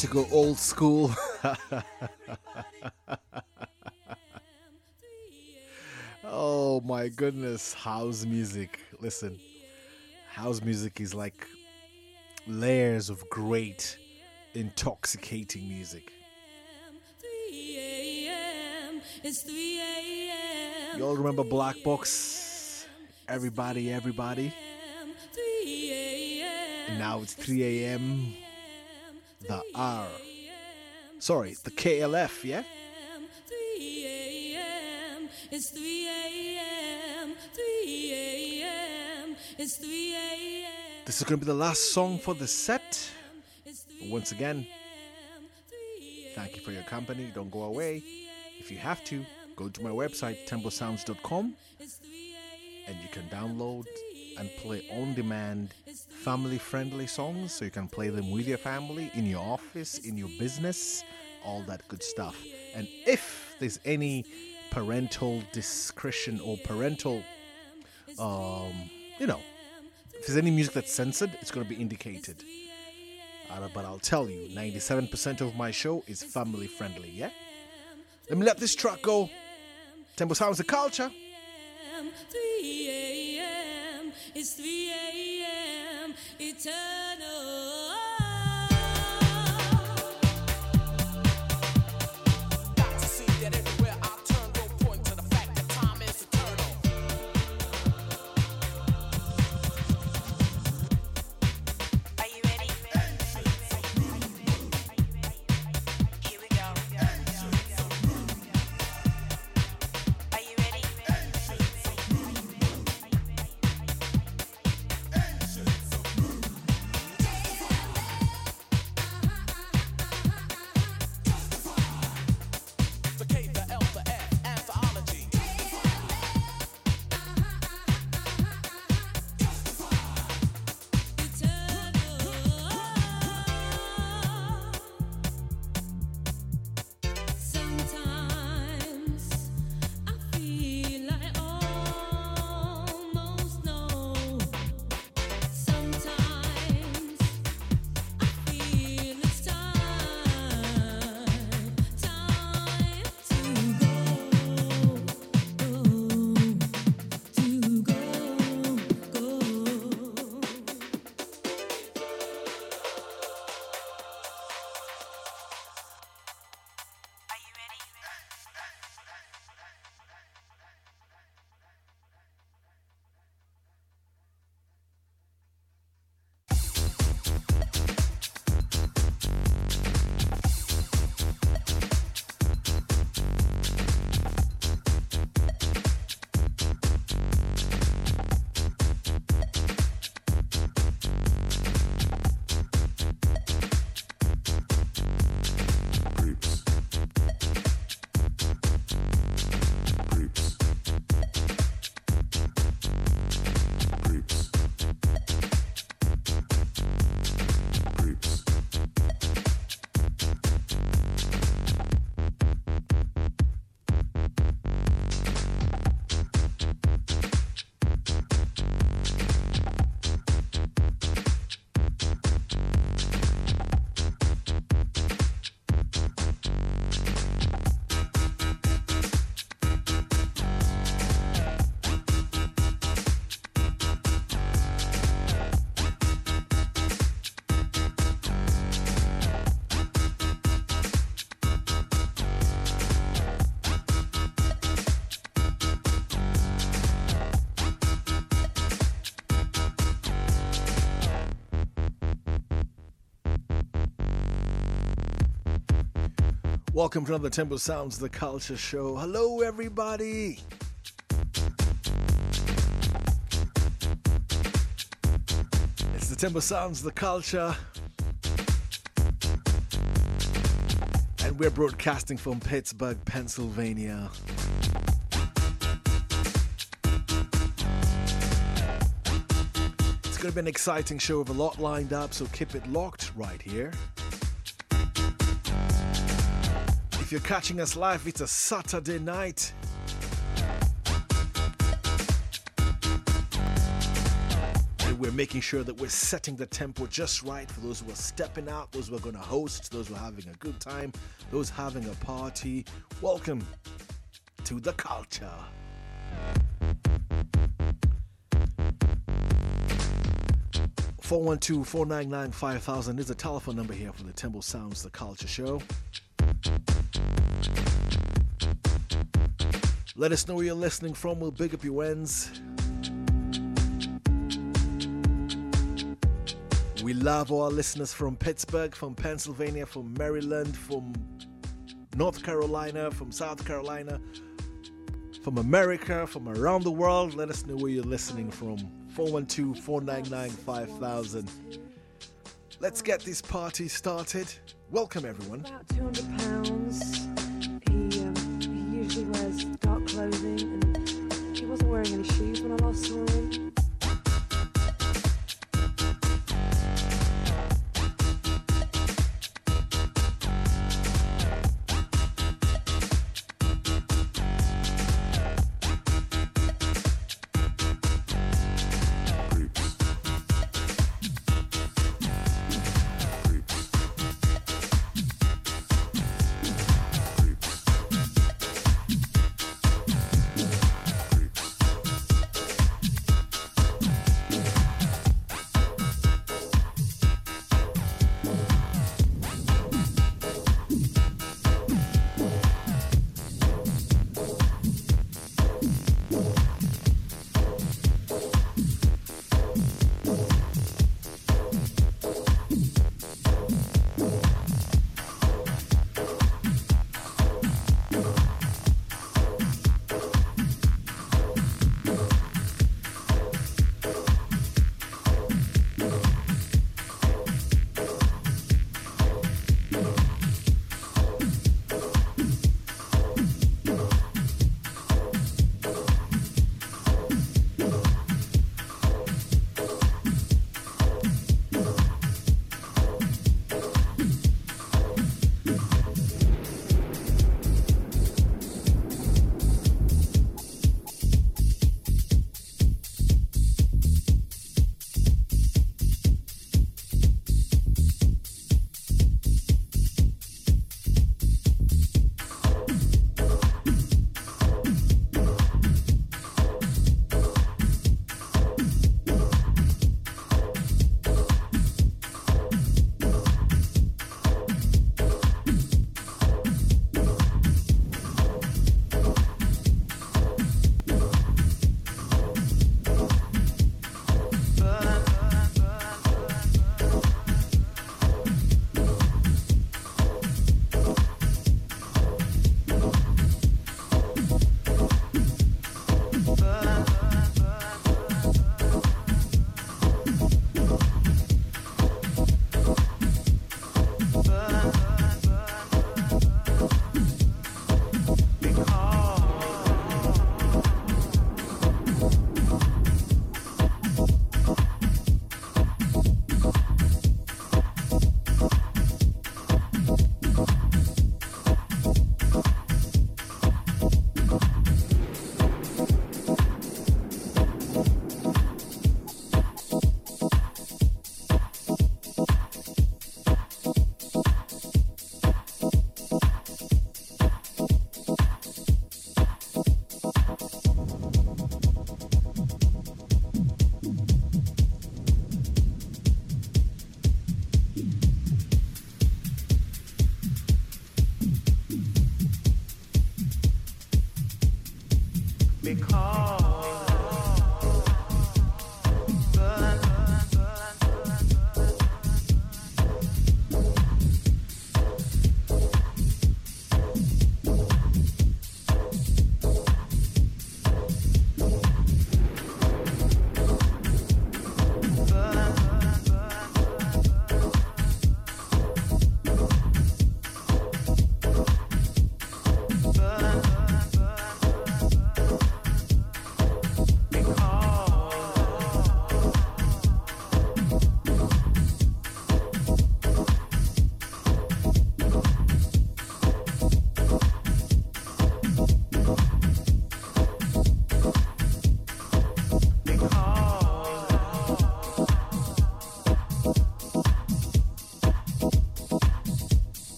to go old school. Oh my goodness, house music. Listen, house music is like layers of great, intoxicating music. You all remember Black Box? Everybody. And now it's 3 a.m. The R. Sorry, the KLF, yeah? It's 3 a.m. 3 a.m. It's 3 a.m. This is going to be the last song for the set. Once again, thank you for your company. Don't go away. If you have to, go to my website, tembosounds.com, and you can download and play on-demand, family-friendly songs, so you can play them with your family, in your office, in your business, all that good stuff. And if there's any parental discretion or parental, if there's any music that's censored, it's going to be indicated. But I'll tell you, 97% of my show is family-friendly, yeah? Let me let this track go. Tembo Sounds the Culture. 3 a.m. It's 3 a.m. Eternal. Got to see that everywhere I turn, go point to the fact that time is eternal. Are you ready? Here we go. Are you ready? The K, the L, the F, anthology. Sometimes I feel I almost know. Sometimes I feel it's time to go. Are you ready? Welcome to another Tempo Sounds the Culture show. Hello, everybody. It's the Tempo Sounds the Culture. And we're broadcasting from Pittsburgh, Pennsylvania. It's going to be an exciting show with a lot lined up, so keep it locked right here. If you're catching us live, it's a Saturday night. we're making sure that we're setting the tempo just right for those who are stepping out, those who are going to host, those who are having a good time, those having a party. Welcome to the culture. 412-499-5000 is a telephone number here for the Temple Sounds The Culture Show. Let us know where you're listening from. We'll big up your ends. We love our listeners from Pittsburgh, from Pennsylvania, from Maryland, from North Carolina, from South Carolina, from America, from around the world. Let us know where you're listening from. 412-499-5000. Let's get this party started. Welcome, everyone. About £200. He usually wears dark clothing, and he wasn't wearing any shoes when I last saw him.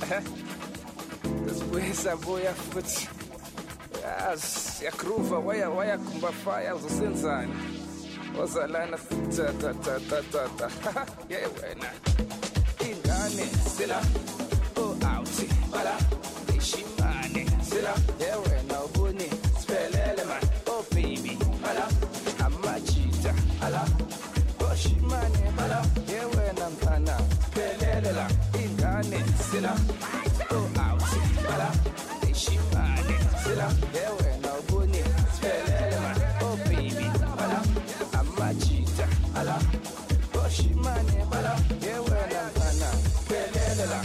Sibuye sabuya futhi. Yagroova wayakhumba fire uzosenzani? Ozalana ta. Yeah wena. Ingane sila oh out bala ishimane sila yeah wena ubuni spelele man oh baby bala amachita ala oh shimane bala yeah wena mfana spelele la ingane sila oh out bala ishimane sila yeah wena ubuni spelele man oh baby bala amachita ala oh shimane bala yeah wena mfana spelele la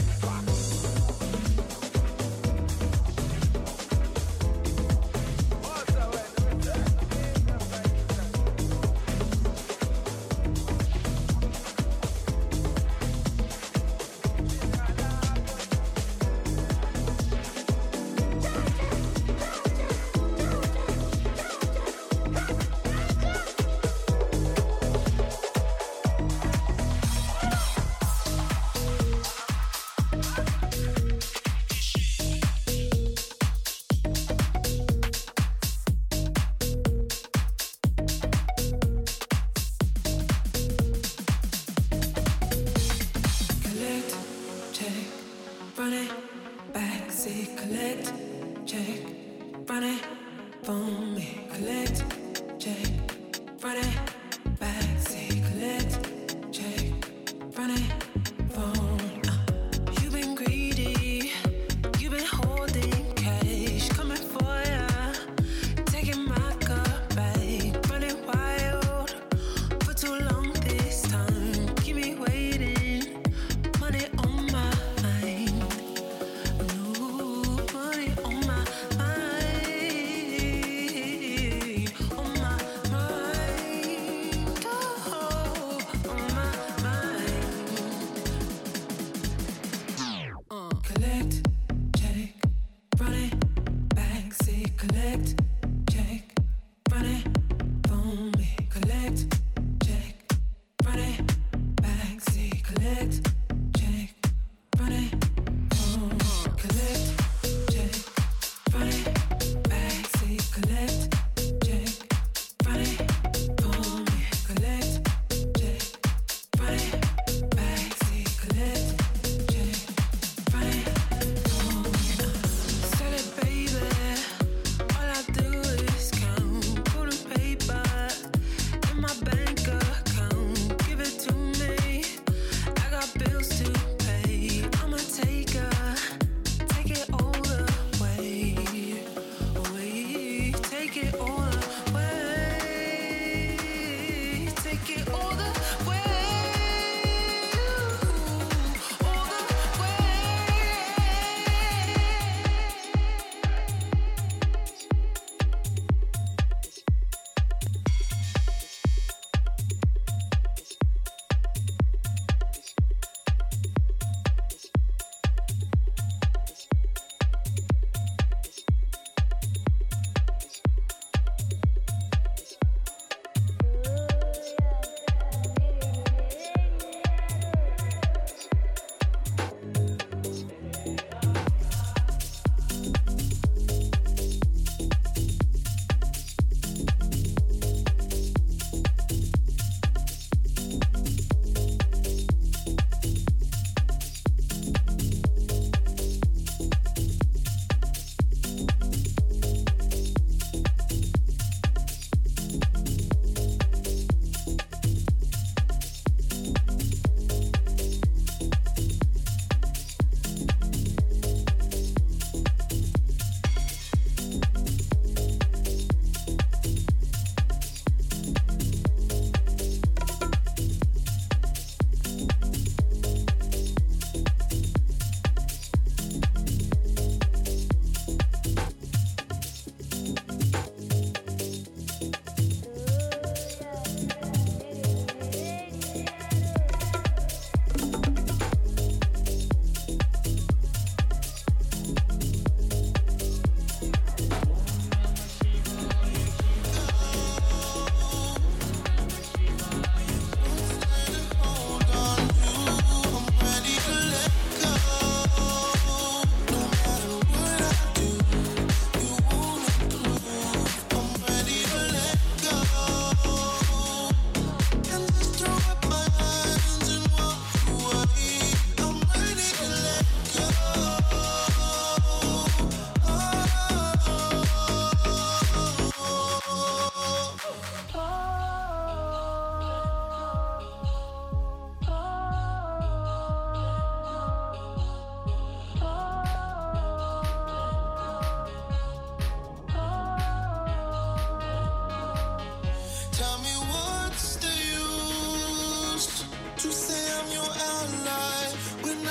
my bed.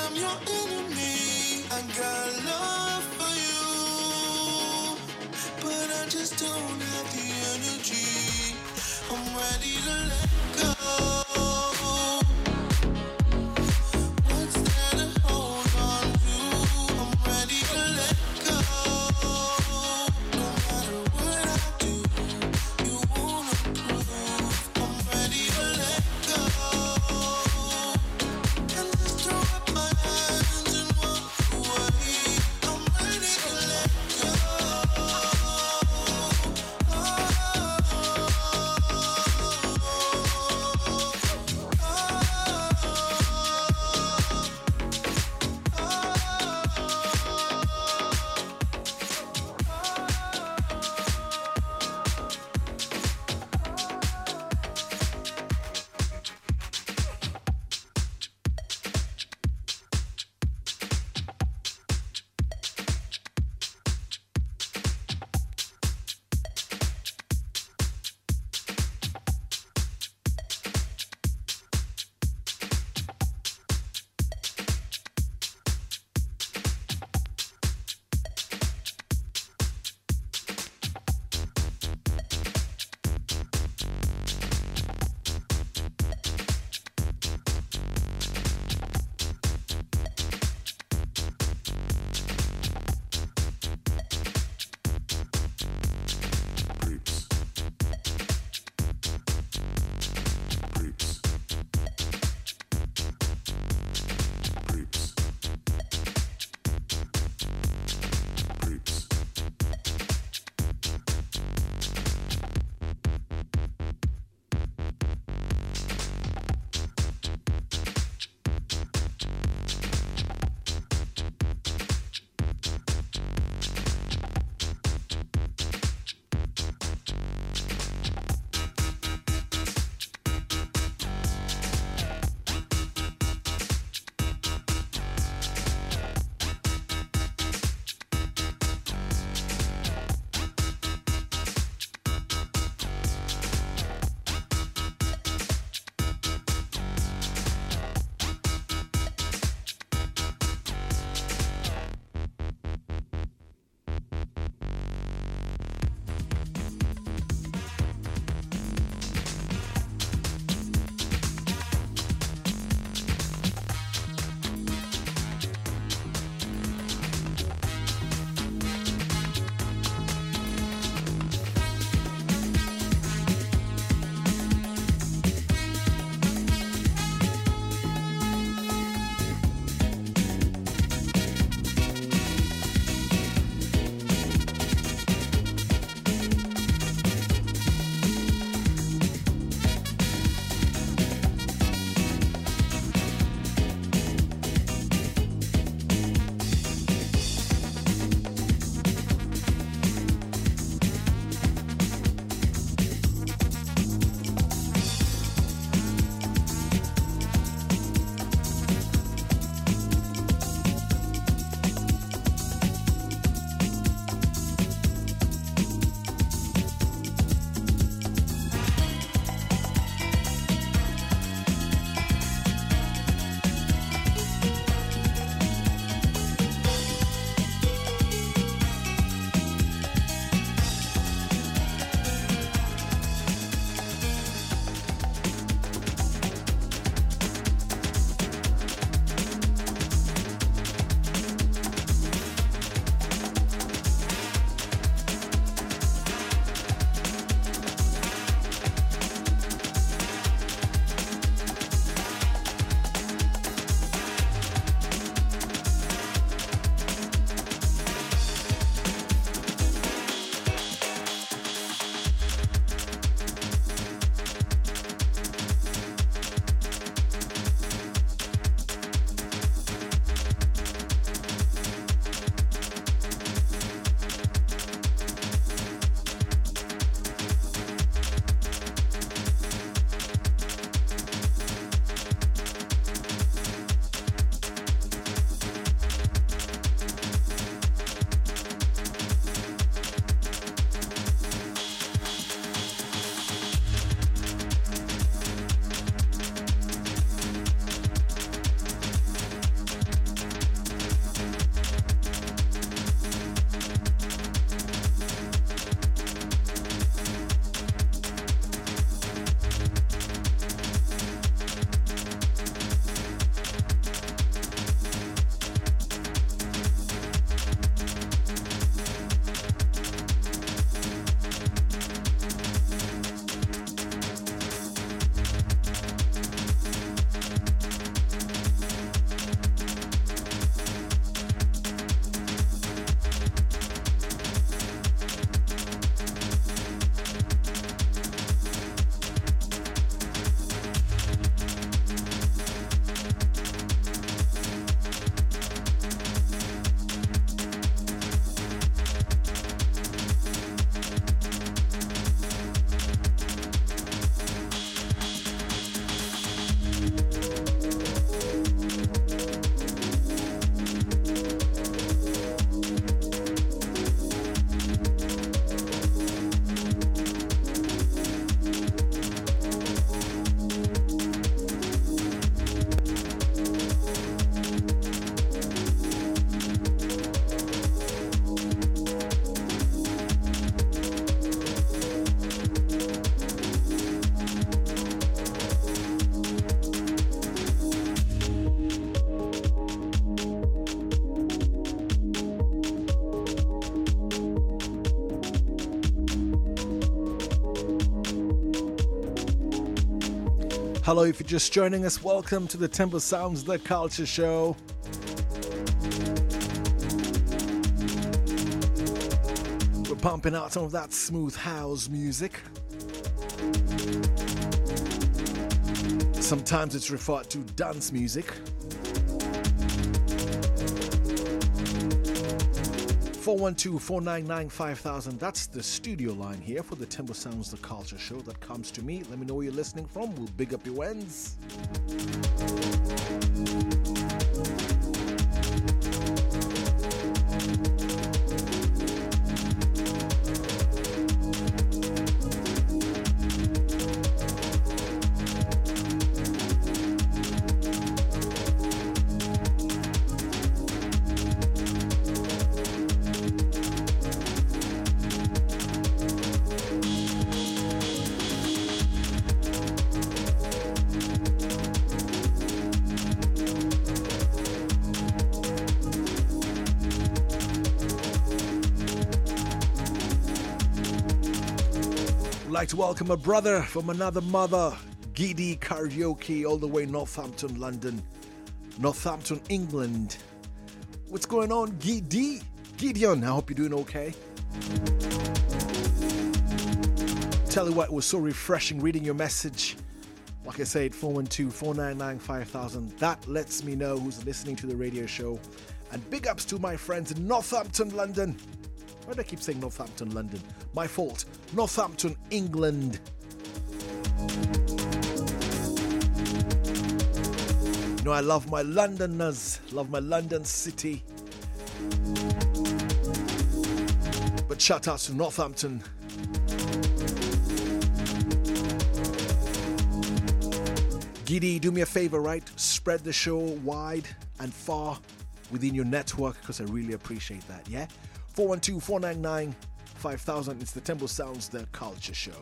I'm your enemy. I got love for you, but I just don't have the energy. I'm ready to let go. What's there to hold on to? I'm ready to let go. No matter what I do, you won't approve. I'm ready to let go. And just throw up my hands and walk away. I'm ready to let go. Hello, if you're just joining us, welcome to the Temple Sounds The Culture Show. We're pumping out some of that smooth house music. Sometimes it's referred to dance music. 412-499-5000. That's the studio line here for the Temple Sounds The Culture Show that comes to me. Let me know where you're listening from. We'll big up your ends. Like to welcome a brother from another mother, Giddy Karaoke, all the way Northampton, London, Northampton, England. What's going on, Giddy? Gideon, I hope you're doing okay. Tell you what, it was so refreshing reading your message. Like I said, 412-499-5000. That lets me know who's listening to the radio show. And big ups to my friends in Northampton, London. Why do I keep saying Northampton, London? My fault. Northampton, England. You know, I love my Londoners, love my London city. But shout out to Northampton. Giddy, do me a favor, right? Spread the show wide and far within your network because I really appreciate that, yeah? 412-499-5000. It's the Temple Sounds The Culture Show.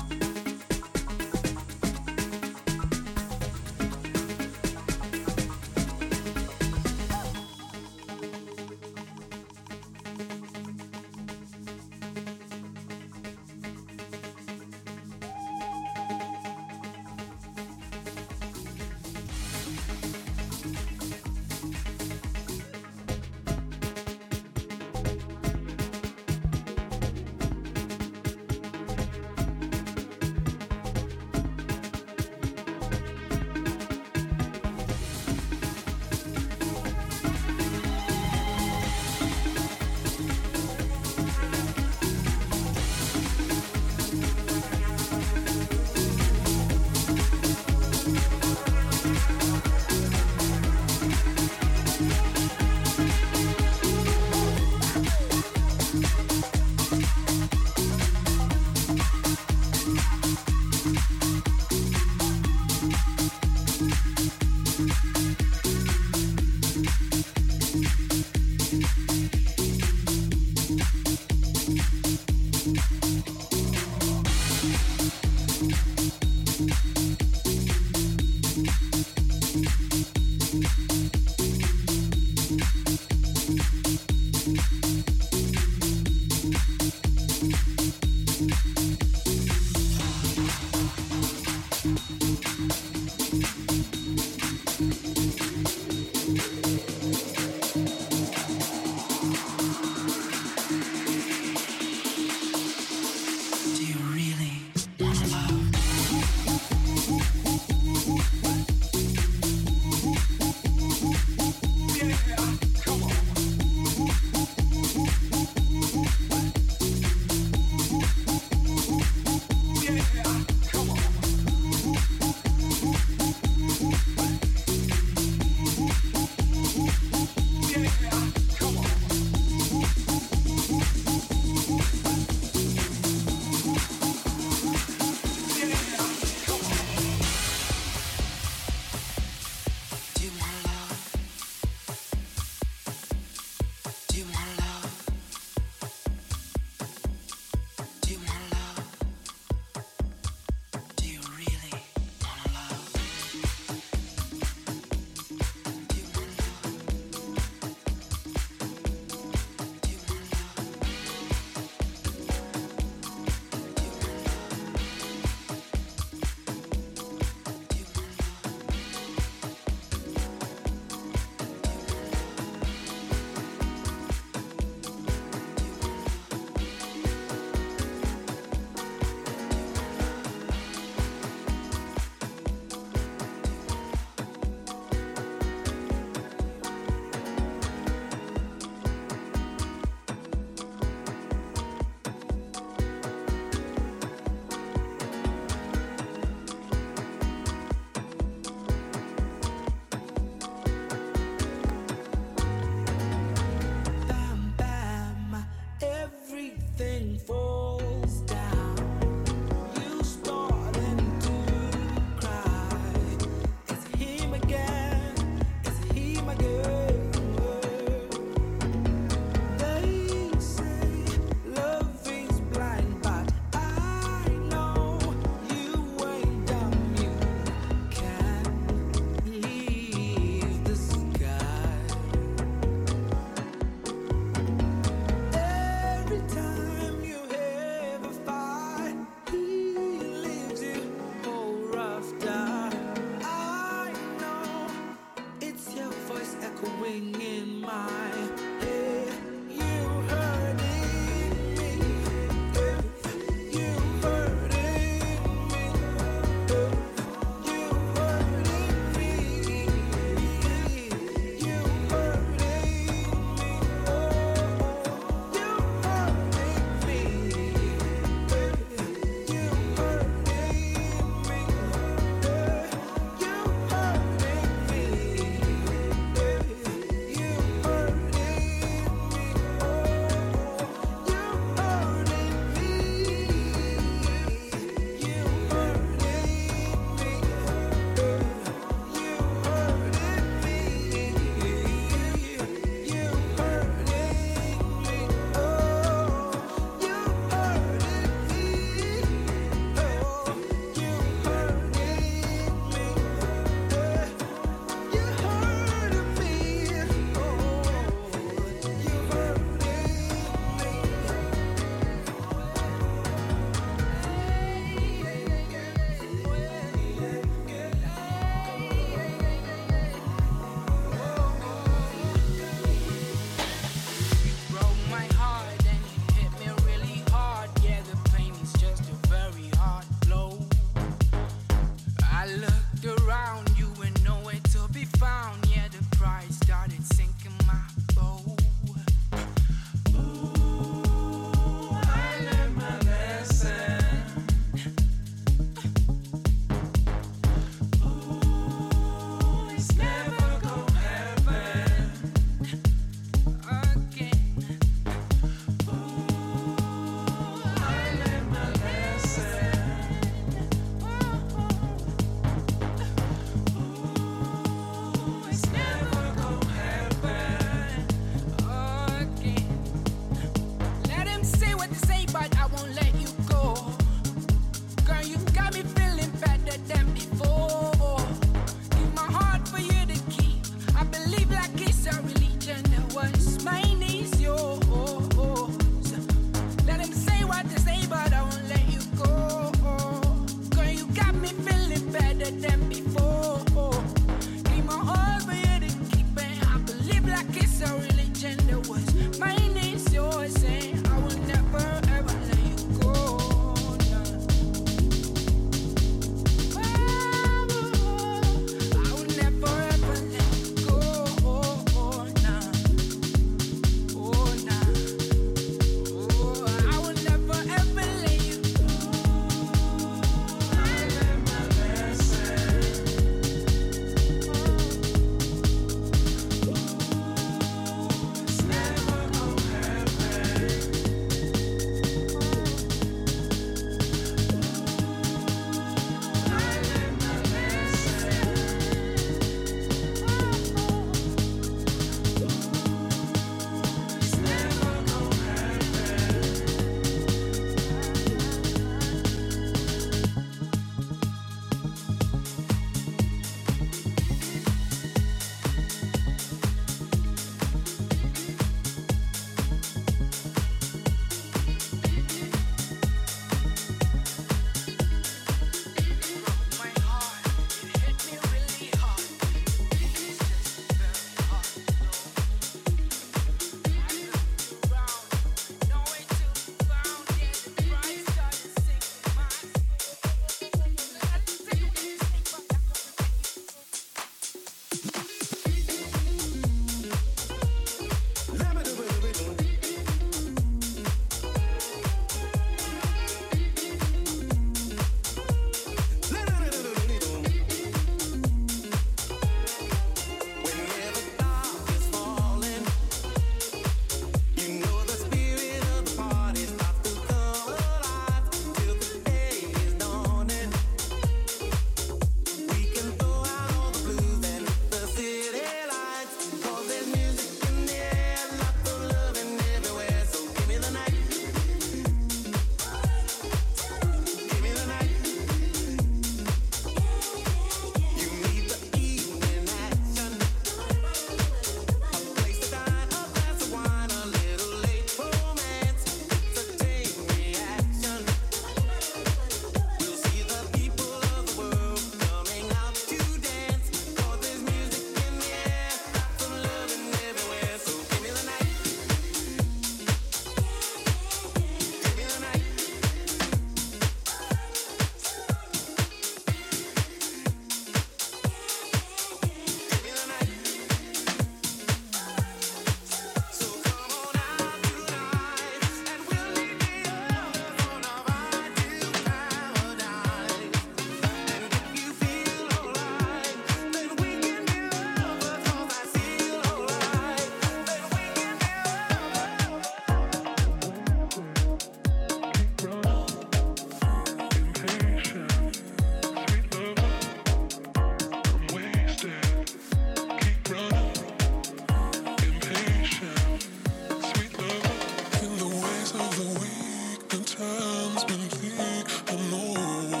times when we, I know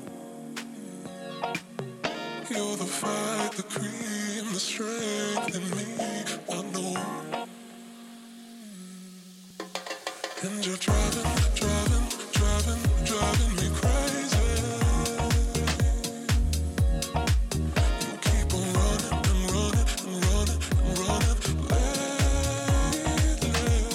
you're the fight, the cream, the strength in me, I know. And you're driving me crazy. You keep on running and running and running and running lately.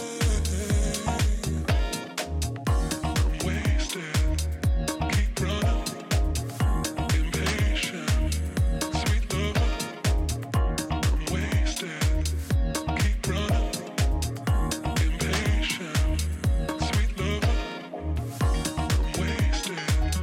I'm wasted, keep running, impatient, sweet lover. I'm wasted, keep running, impatient, sweet lover. I'm wasted,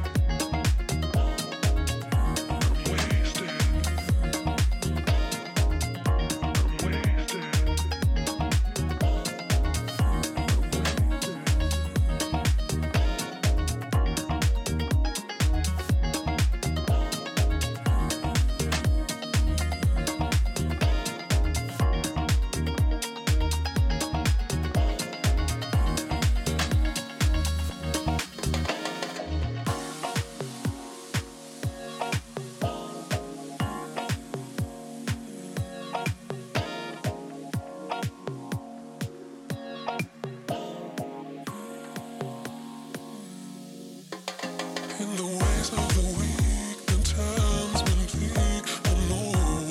in the ways of the weak, the times when we, I know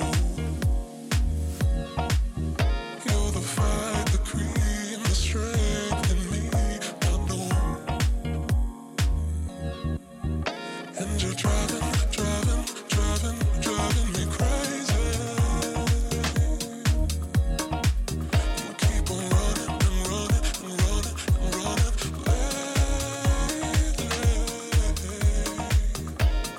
you're the fight, the cream, the strength in me, I know. And you're driving me crazy. You keep on running and running and running and running lately.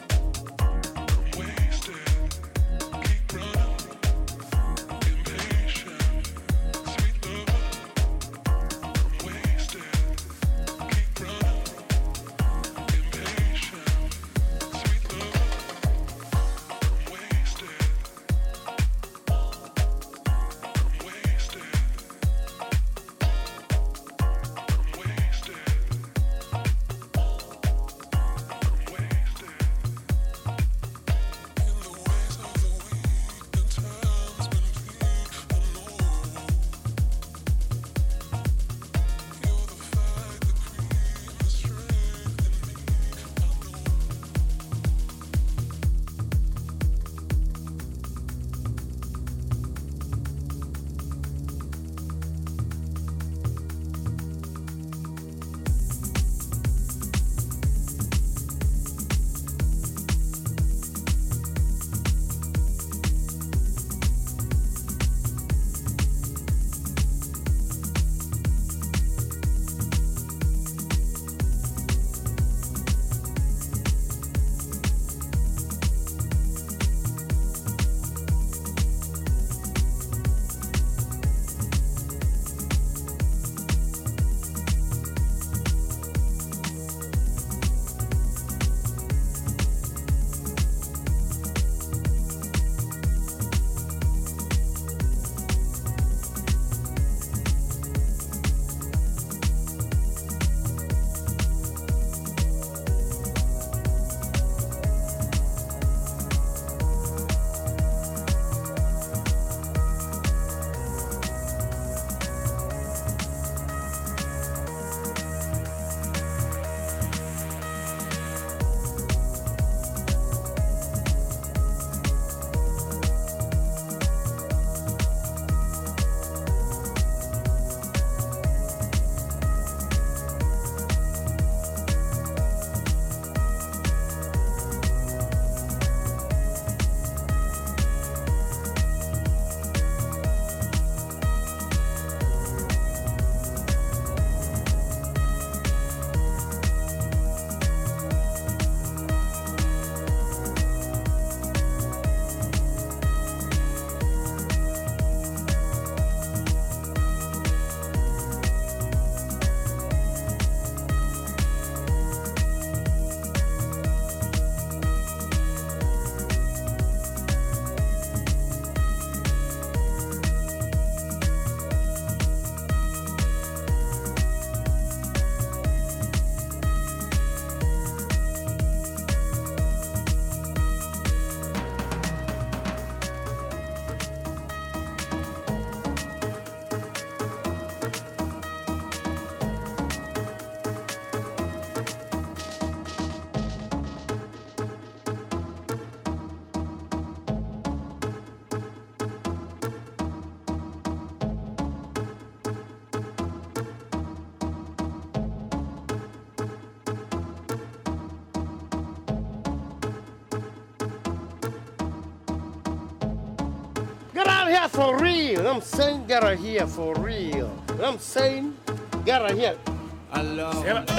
hear for real. I'm saying gotta hear for real. I'm saying gotta hear. Alors,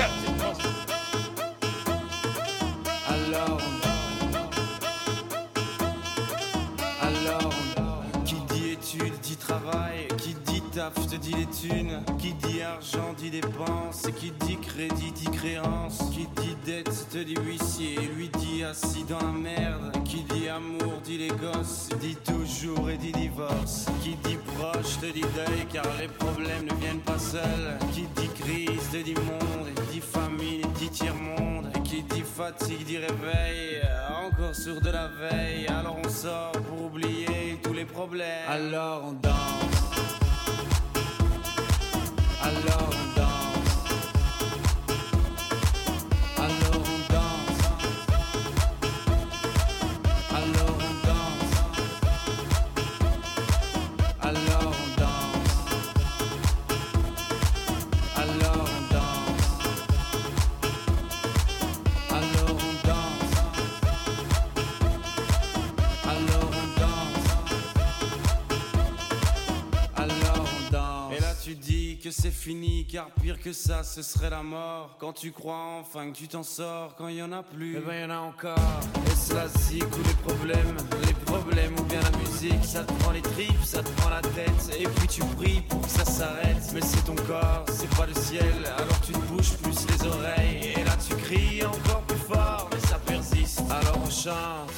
qui dit études dit travail, qui dit taf te dit les thunes, qui dit argent dit dépenses, qui dit crédit dit créance, qui dit dette te dit huissier, lui dit assis dans la merde, qui dit amour dit les gosses, dit toujours et dit divorce, qui dit proche te dit deuil car les problèmes ne viennent pas seuls, qui dit crise te dit monde, dit famine dit tiers-monde, qui dit fatigue dit réveil, encore sourd de la veille, alors on sort pour oublier tous les problèmes, alors on danse. Alors on danse. Alors on danse. Alors on danse. Alors on danse. Alors on danse. Alors on danse. Alors on danse. Alors on danse. Et là tu dis que c'est fini, car pire que ça, ce serait la mort. Quand tu crois enfin que tu t'en sors, quand il y en a plus, eh ben y en a encore. Est-ce la zik ou les problèmes ou bien la musique, ça te prend les tripes, ça te prend la tête, et puis tu pries pour que ça s'arrête. Mais c'est ton corps, c'est pas le ciel, alors tu te bouges plus les oreilles, et là tu cries encore plus fort, mais ça persiste, alors on chante.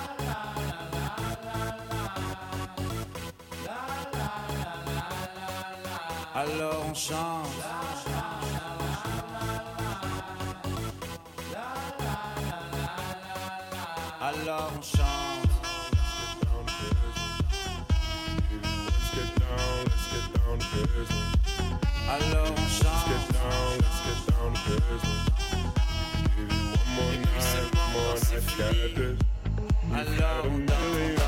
Alors on chante. Alors on chante. Alors on chante. Et puis seulement quand c'est fini, alors on danse.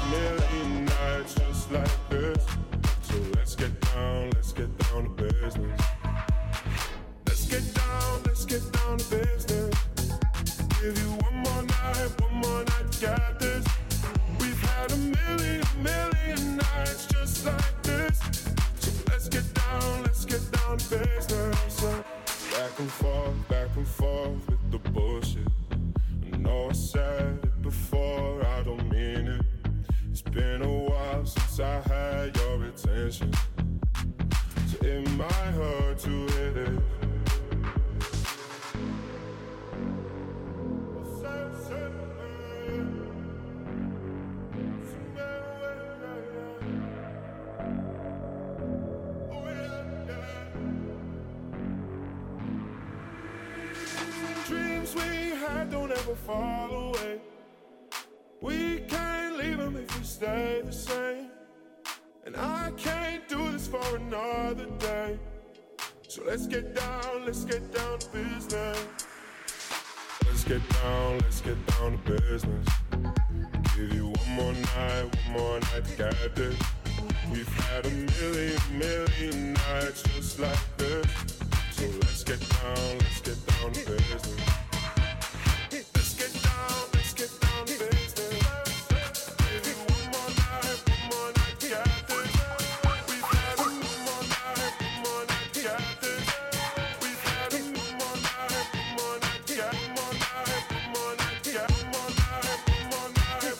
So let's get down to business. Let's get down to business. Give you one more night, got this. We've had a million nights just like this. So let's get down to business. Back and forth with the bullshit. I know I said it before, I don't mean it. It's been a while since I had your attention, so it might hurt to hit it. Dreams we had don't ever fall away. We can't leave them if we stay the same. And I can't do this for another day. So let's get down to business. Let's get down to business. Give you one more night, got this. We've had a million nights just like this. So let's get down to business. Let's get down to business. Give you one more night, got this. We've had a one more night, got this. We've had a one more night, got one more night, got one more night,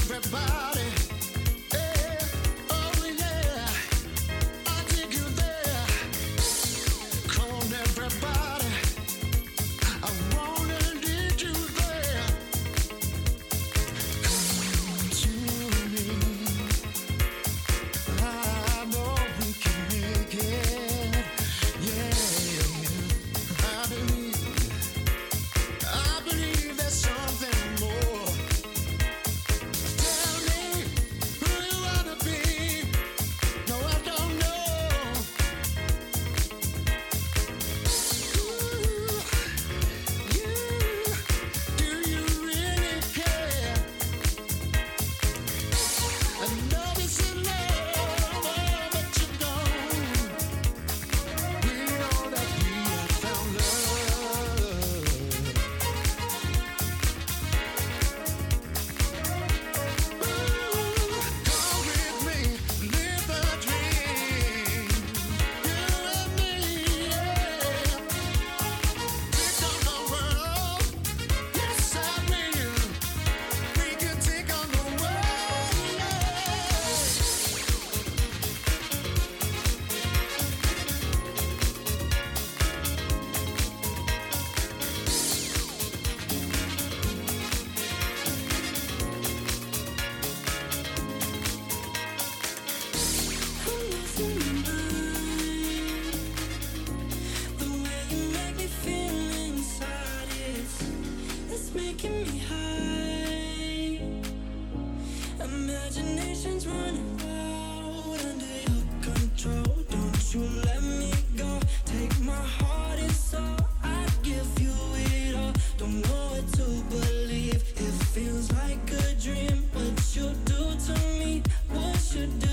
everybody. Yeah, oh yeah, I take you there. Come on, everybody. I wanna lead you there. Come to me. I know we can make it. Yeah, I believe there's something more. Tell me who you wanna be. No, I don't know. Do you really care? I know this is love, but you don't. We know that we have found love. Come with me, live the dream. You and me, yeah. Take on the world, yes I will. We can take on the world, yeah. I'm losing my mind. The way you make me feel inside it's making me high. Imagination's running wild under your control. Don't you let me go. Take my heart and soul. I give you it all. Don't know what to believe. It feels like a dream. What you do to me, what you do.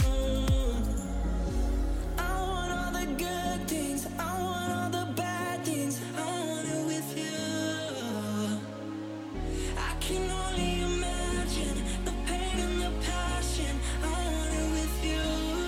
I want all the good things. I want all the bad things. I want it with you. I can only imagine the pain and the passion. I want it with you.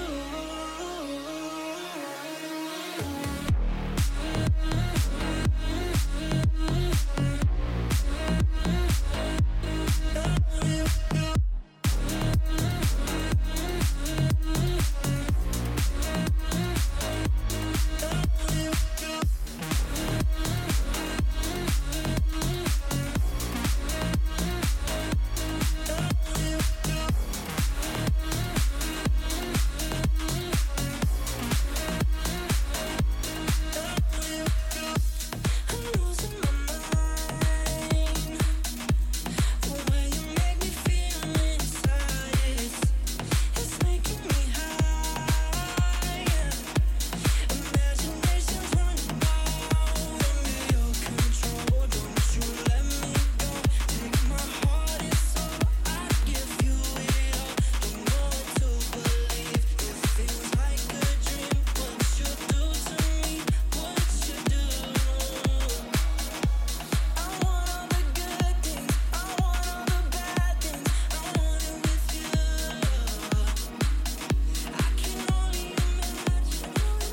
I'm losing my mind. The way you make me feel inside it's making me high. Imagination's running wild under your control. Don't you let me go. Take my heart and soul. I give you it all. Don't know what to believe. It feels like a dream. What you do to me, what you do. I want all the good things. I want all the bad things. I want it with you. I can only imagine.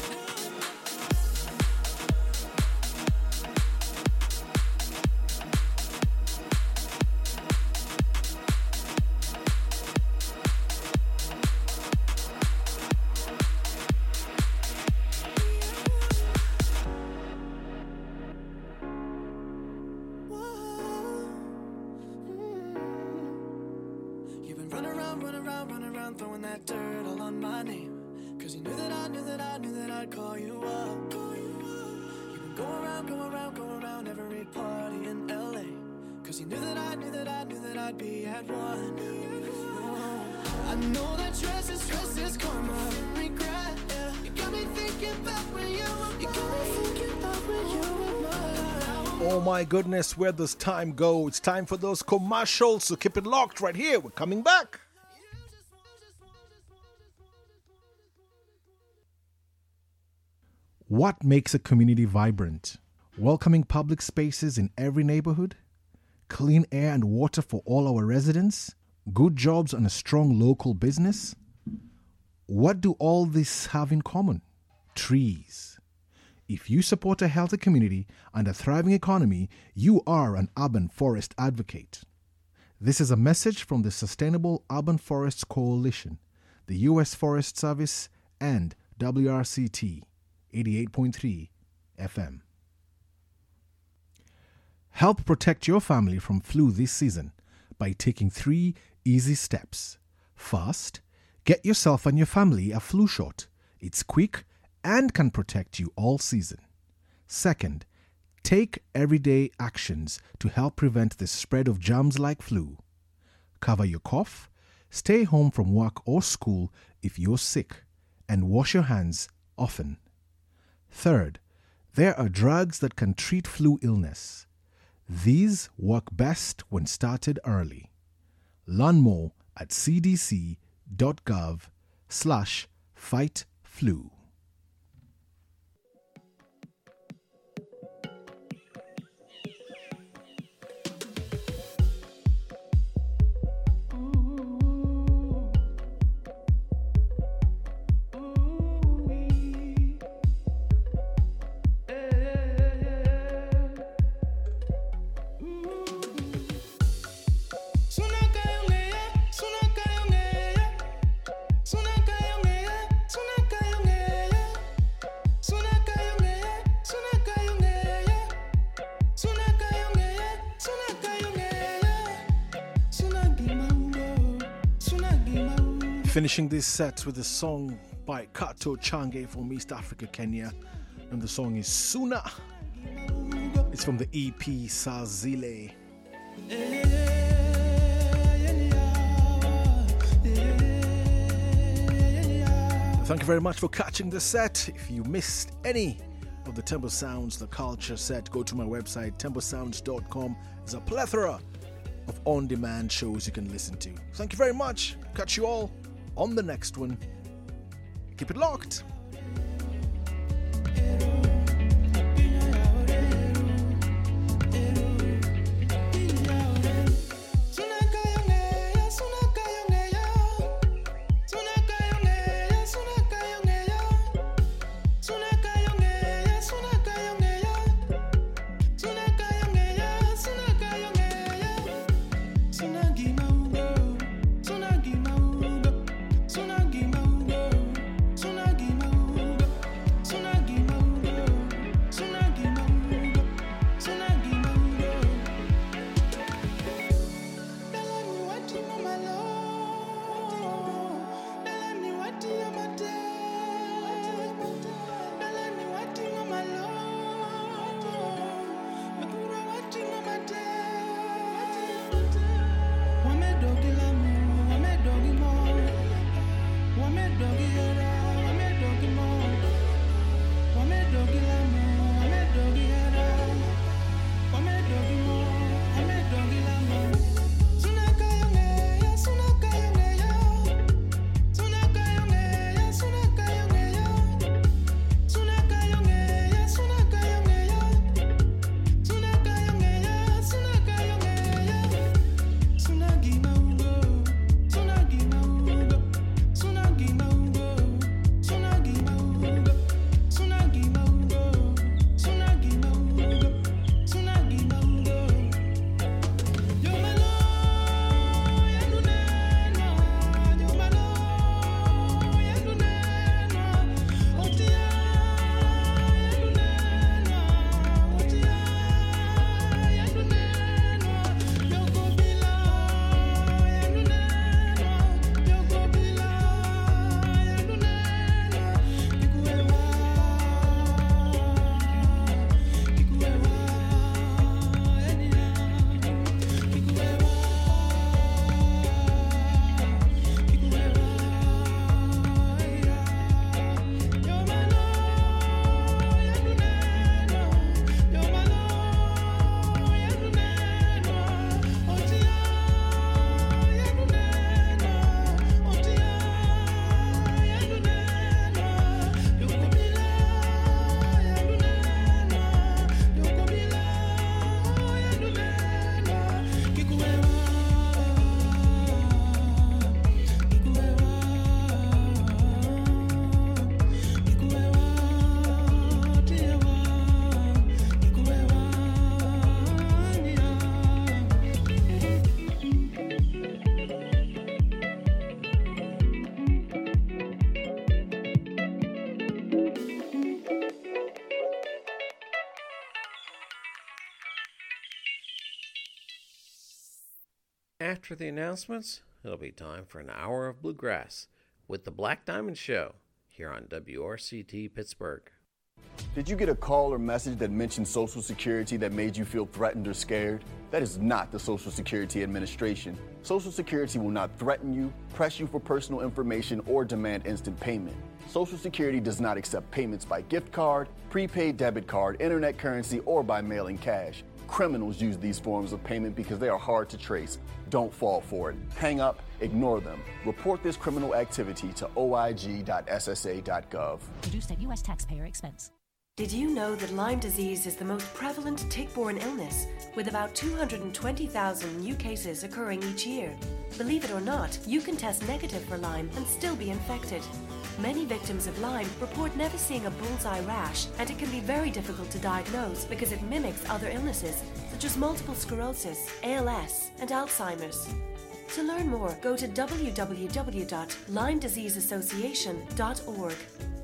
You've been running around, throwing that dirt all on my name. Cause you knew that I knew that I knew that I'd call you up. You've been going around every party in LA. Cause you knew that I knew that I knew that I'd be at one. Oh, I know that stress is karma, regret. Yeah. You got me thinking about when you were mine. You got me thinking about when you were mine. Oh my goodness, where does time go? It's time for those commercials, so keep it locked right here. We're coming back. What makes a community vibrant? Welcoming public spaces in every neighborhood? Clean air and water for all our residents? Good jobs and a strong local business? What do all this have in common? Trees. If you support a healthy community and a thriving economy, you are an urban forest advocate. This is a message from the Sustainable Urban Forests Coalition, the U.S. Forest Service, and WRCT 88.3 FM. Help protect your family from flu this season by taking 3 easy steps. First, get yourself and your family a flu shot. It's quick and can protect you all season. Second, take everyday actions to help prevent the spread of germs like flu. Cover your cough, stay home from work or school if you're sick, and wash your hands often. Third, there are drugs that can treat flu illness. These work best when started early. Learn more at cdc.gov/fight-flu. Finishing this set with a song by Kato Change from East Africa, Kenya, and the song is Suna. It's from the EP Sazile. Thank you very much for catching the set. If you missed any of the Tembo Sounds, the culture set, go to my website, tembosounds.com. There's a plethora of on-demand shows you can listen to. Thank you very much. Catch you all on the next one. Keep it locked. After the announcements, it'll be time for an hour of bluegrass with the Black Diamond Show here on WRCT Pittsburgh. Did you get a call or message that mentioned Social Security that made you feel threatened or scared? That is not the Social Security Administration. Social Security will not threaten you, press you for personal information, or demand instant payment. Social Security does not accept payments by gift card, prepaid debit card, internet currency, or by mailing cash. Criminals use these forms of payment because they are hard to trace. Don't fall for it. Hang up, ignore them. Report this criminal activity to oig.ssa.gov. Produced at U.S. taxpayer expense. Did you know that Lyme disease is the most prevalent tick-borne illness, with about 220,000 new cases occurring each year? Believe it or not, you can test negative for Lyme and still be infected. Many victims of Lyme report never seeing a bullseye rash, and it can be very difficult to diagnose because it mimics other illnesses, such as multiple sclerosis, ALS, and Alzheimer's. To learn more, go to www.LymeDiseaseAssociation.org.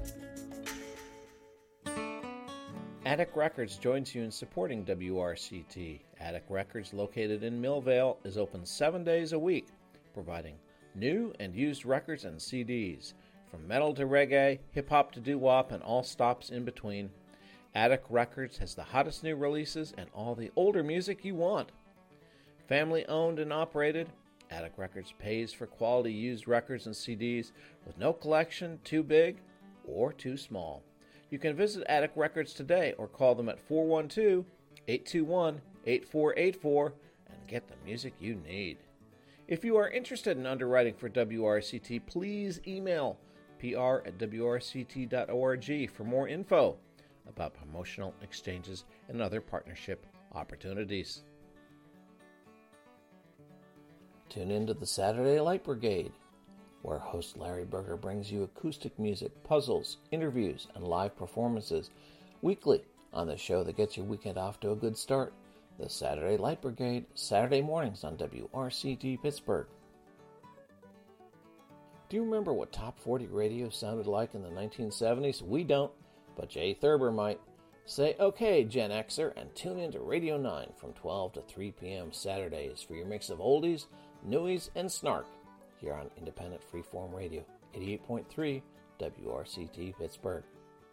Attic Records joins you in supporting WRCT. Attic Records, located in Millvale, is open 7 days a week, providing new and used records and CDs. From metal to reggae, hip-hop to doo-wop, and all stops in between, Attic Records has the hottest new releases and all the older music you want. Family owned and operated, Attic Records pays for quality used records and CDs with no collection too big or too small. You can visit Attic Records today or call them at 412-821-8484 and get the music you need. If you are interested in underwriting for WRCT, please email pr@wrct.org for more info about promotional exchanges and other partnership opportunities. Tune in to the Saturday Light Brigade, where host Larry Berger brings you acoustic music, puzzles, interviews, and live performances weekly on the show that gets your weekend off to a good start. The Saturday Light Brigade, Saturday mornings on WRCT Pittsburgh. Do you remember what Top 40 radio sounded like in the 1970s? We don't, but Jay Thurber might. Say okay, Gen Xer, and tune in to Radio 9 from 12 to 3 p.m. Saturdays for your mix of oldies, newies, and snark here on Independent Freeform Radio, 88.3 WRCT Pittsburgh.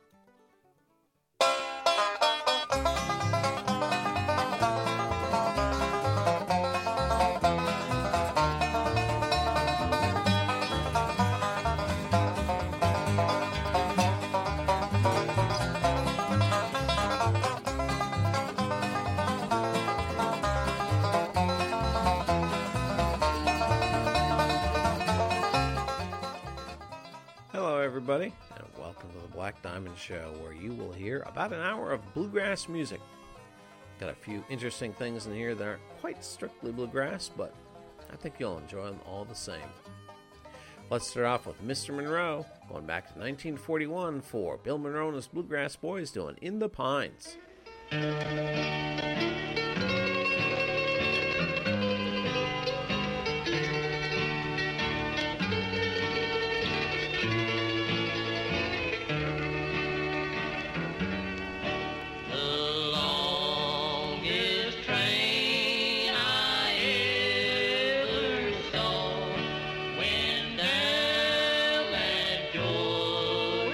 Everybody, and welcome to the Black Diamond Show, where you will hear about an hour of bluegrass music. Got a few interesting things in here that aren't quite strictly bluegrass, but I think you'll enjoy them all the same. Let's start off with Mr. Monroe, going back to 1941 for Bill Monroe and his Bluegrass Boys doing In the Pines.